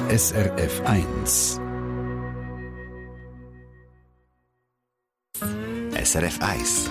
SRF 1. SRF 1.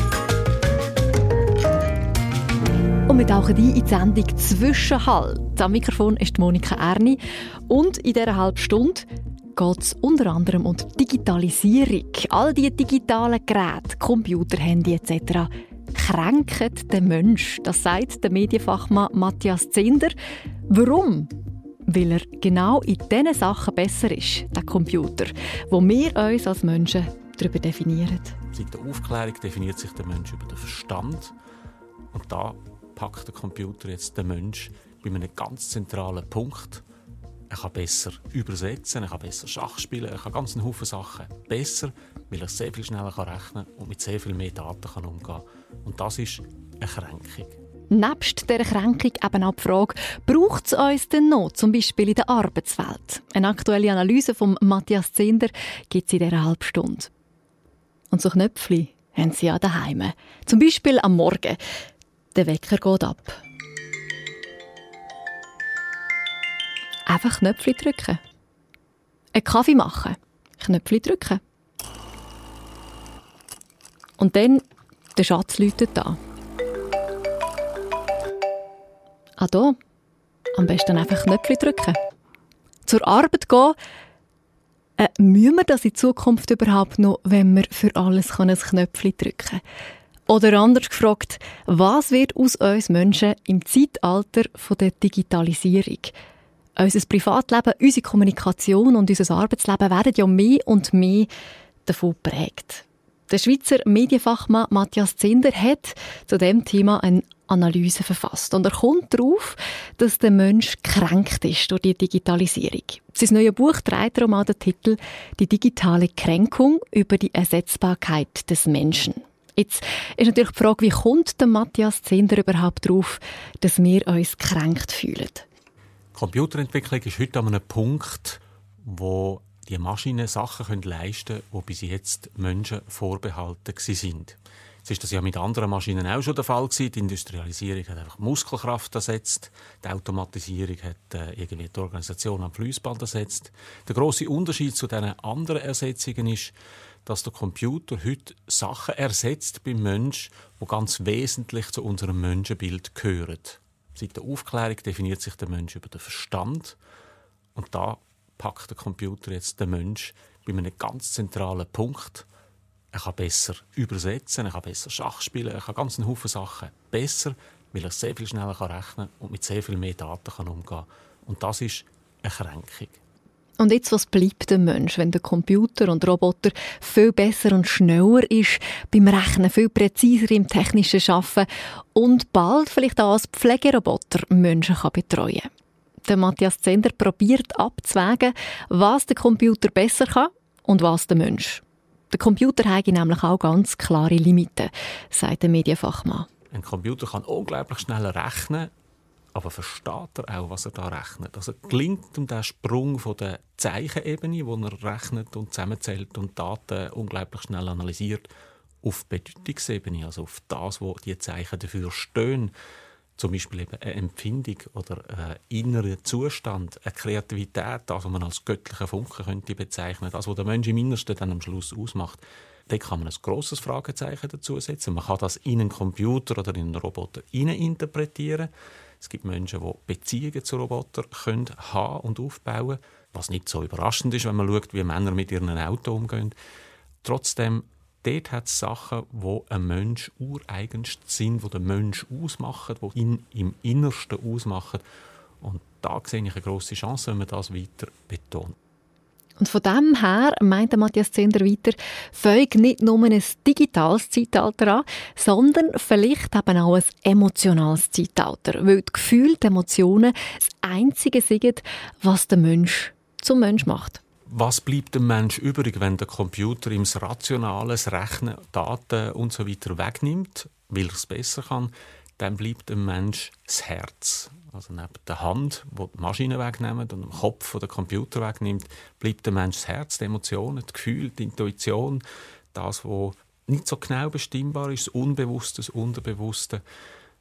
Und wir tauchen ein in die Sendung «Zwischenhalt». Am Mikrofon ist Monika Erni. Und in dieser halben Stunde geht es unter anderem um die Digitalisierung. All die digitalen Geräte, Computer, Handy etc. kränken den Menschen. Das sagt der Medienfachmann Matthias Zehnder. Warum? Weil er genau in diesen Sachen besser ist, der Computer, wo wir uns als Menschen darüber definieren. Seit der Aufklärung definiert sich der Mensch über den Verstand. Und da packt der Computer jetzt den Mensch bei einem ganz zentralen Punkt. Er kann besser übersetzen, er kann besser Schach spielen, er kann ganz einen Haufen Sachen besser, weil er sehr viel schneller rechnen kann und mit sehr viel mehr Daten umgehen kann. Und das ist eine Kränkung. Nebst dieser Kränkung eben auch die Frage, braucht es uns denn noch, zum Beispiel in der Arbeitswelt? Eine aktuelle Analyse von Matthias Zehnder gibt es in dieser halben Stunde. Und so Knöpfchen haben sie ja daheim. Zum Beispiel am Morgen. Der Wecker geht ab. Einfach Knöpfchen drücken. Einen Kaffee machen. Knöpfchen drücken. Und dann der Schatz läutet an. Ah, da. Am besten einfach Knöpfchen drücken. Zur Arbeit gehen. Müssen wir das in Zukunft überhaupt noch, wenn wir für alles ein Knöpfchen drücken können? Oder anders gefragt, was wird aus uns Menschen im Zeitalter der Digitalisierung? Unser Privatleben, unsere Kommunikation und unser Arbeitsleben werden ja mehr und mehr davon geprägt. Der Schweizer Medienfachmann Matthias Zehnder hat zu diesem Thema eine Analyse verfasst. Und er kommt darauf, dass der Mensch gekränkt ist durch die Digitalisierung. Sein neues Buch trägt darum auch den Titel «Die digitale Kränkung über die Ersetzbarkeit des Menschen». Jetzt ist natürlich die Frage, wie kommt der Matthias Zehnder überhaupt darauf, dass wir uns gekränkt fühlen? Die Computerentwicklung ist heute an einem Punkt, wo die Maschinen Sachen leisten können, die bis jetzt Menschen vorbehalten sind. Jetzt ist das ja mit anderen Maschinen auch schon der Fall gewesen. Die Industrialisierung hat einfach Muskelkraft ersetzt. Die Automatisierung hat irgendwie die Organisation am Fließband ersetzt. Der grosse Unterschied zu diesen anderen Ersetzungen ist, dass der Computer heute Sachen ersetzt beim Menschen, die ganz wesentlich zu unserem Menschenbild gehören. Seit der Aufklärung definiert sich der Mensch über den Verstand. Und da packt der Computer jetzt den Mensch bei einem ganz zentralen Punkt. Er kann besser übersetzen, er kann besser Schach spielen, er kann ganz einen Haufen Sachen besser, weil er sehr viel schneller rechnen kann und mit sehr viel mehr Daten umgehen kann. Und das ist eine Kränkung. Und jetzt, was bleibt dem Mensch, wenn der Computer und Roboter viel besser und schneller ist beim Rechnen, viel präziser im technischen Arbeiten und bald vielleicht auch als Pflegeroboter Menschen betreuen kann? Der Matthias Zehnder probiert abzuwägen, was der Computer besser kann und was der Mensch. Der Computer hat nämlich auch ganz klare Limiten, sagt der Medienfachmann. Ein Computer kann unglaublich schnell rechnen, aber versteht er auch, was er da rechnet? Also gelingt ihm der Sprung von der Zeichenebene, wo er rechnet und zusammenzählt und Daten unglaublich schnell analysiert, auf Bedeutungsebene, also auf das, wo die Zeichen dafür stehen, zum Beispiel eben eine Empfindung oder ein innerer Zustand, eine Kreativität, das, was man als göttlichen Funken könnte bezeichnen, das, was der Mensch im Innersten dann am Schluss ausmacht. Da kann man ein grosses Fragezeichen dazu setzen. Man kann das in einen Computer oder in einen Roboter interpretieren. Es gibt Menschen, die Beziehungen zu Robotern können haben und aufbauen, was nicht so überraschend ist, wenn man schaut, wie Männer mit ihren Autos umgehen. Trotzdem, dort hat es Sachen, die ein Mensch ureigenst sind, die den Mensch ausmachen, die ihn im Innersten ausmachen. Und da sehe ich eine grosse Chance, wenn man das weiter betont. Und von dem her, meint Matthias Zehnder weiter, fängt nicht nur ein digitales Zeitalter an, sondern vielleicht eben auch ein emotionales Zeitalter. Weil die Gefühle, die Emotionen das Einzige sind, was den Mensch zum Mensch macht. Was bleibt dem Mensch übrig, wenn der Computer ihm das Rationale, das Rechnen, Daten und so weiter wegnimmt, weil er es besser kann? Dann bleibt dem Mensch das Herz. Also neben der Hand, die die Maschine wegnimmt, und dem Kopf, der den Computer wegnimmt, bleibt dem Mensch das Herz, die Emotionen, das Gefühl, die Intuition, das, was nicht so genau bestimmbar ist, das Unbewusste, das Unterbewusste.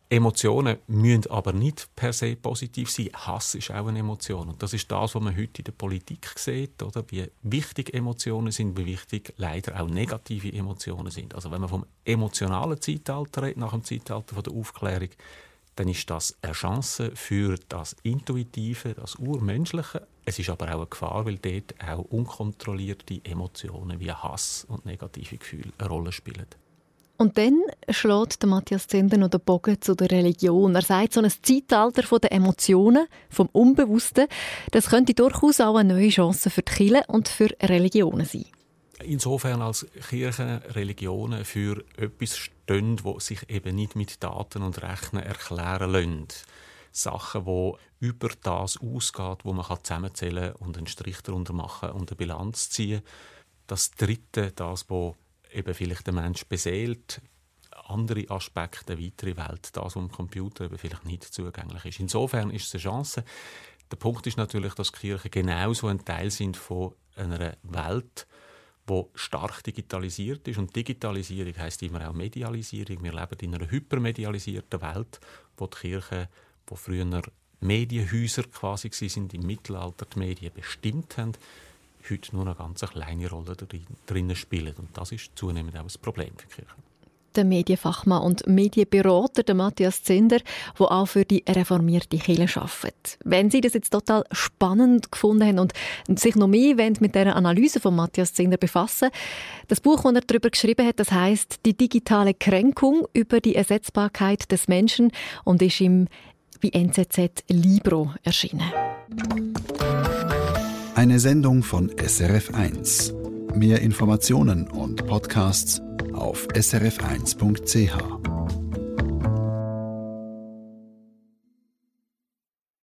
Emotionen müssen aber nicht per se positiv sein. Hass ist auch eine Emotion. Und das ist das, was man heute in der Politik sieht, oder? Wie wichtig Emotionen sind, wie wichtig leider auch negative Emotionen sind. Also wenn man vom emotionalen Zeitalter redet, nach dem Zeitalter der Aufklärung, dann ist das eine Chance für das Intuitive, das Urmenschliche. Es ist aber auch eine Gefahr, weil dort auch unkontrollierte Emotionen wie Hass und negative Gefühle eine Rolle spielen. Und dann schlägt der Matthias Zehnder noch den Bogen zu der Religion. Er sagt, so ein Zeitalter der Emotionen, vom Unbewussten, das könnte durchaus auch eine neue Chance für die Kirche und für Religionen sein. Insofern als Kirchen, Religionen für etwas stehen, wo sich eben nicht mit Daten und Rechnen erklären lassen. Sachen, die über das ausgeht, wo man zusammenzählen und einen Strich darunter machen und eine Bilanz ziehen. Das Dritte, das, was eben vielleicht der Mensch beseelt, andere Aspekte, eine weitere Welt, das, was am Computer eben vielleicht nicht zugänglich ist. Insofern ist es eine Chance. Der Punkt ist natürlich, dass Kirchen genauso ein Teil sind von einer Welt, die stark digitalisiert ist. Und Digitalisierung heisst immer auch Medialisierung. Wir leben in einer hypermedialisierten Welt, wo die Kirchen, die früher Medienhäuser quasi waren, im Mittelalter die Medien bestimmt haben, heute nur eine ganz kleine Rolle drin spielen. Und das ist zunehmend auch ein Problem für die Kirche. Der Medienfachmann und Medienberater der Matthias Zehnder, der auch für die reformierte Kirche arbeitet. Wenn Sie das jetzt total spannend gefunden haben und sich noch mehr mit dieser Analyse von Matthias Zehnder befassen, das Buch, das er darüber geschrieben hat, das heisst «Die digitale Kränkung über die Ersetzbarkeit des Menschen» und ist im bei NZZ Libro erschienen. Eine Sendung von SRF1. Mehr Informationen und Podcasts auf srf1.ch.